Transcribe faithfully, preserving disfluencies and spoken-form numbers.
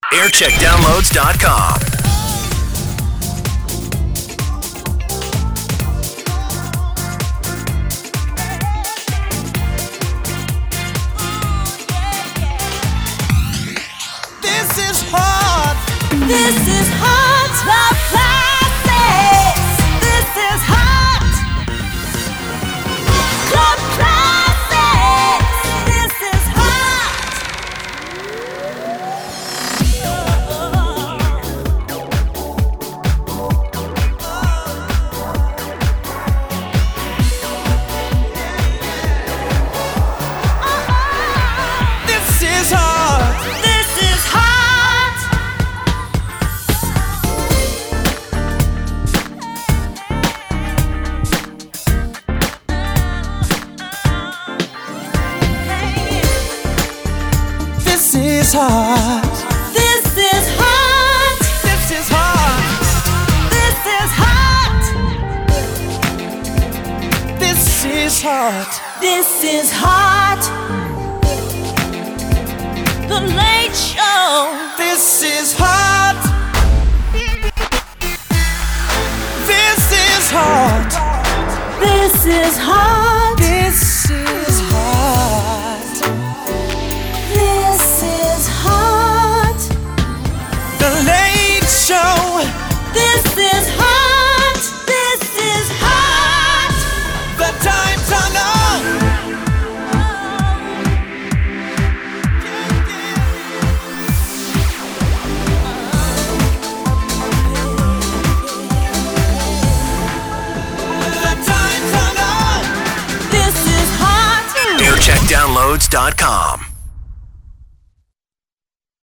aircheck downloads dot com. This is hard. This is hot top classics. This is hot club classics. This is hot. This is hard. This is hot. This is hard. This is hot. This is hard. This is hot. This is hard. This is hot. The Late Show. This is hard. This is hard. This is hot. This is hard. This is hot. The Late Show. This is hot. This is hot. The times are now. The times are now. This is hot. aircheck downloads dot com.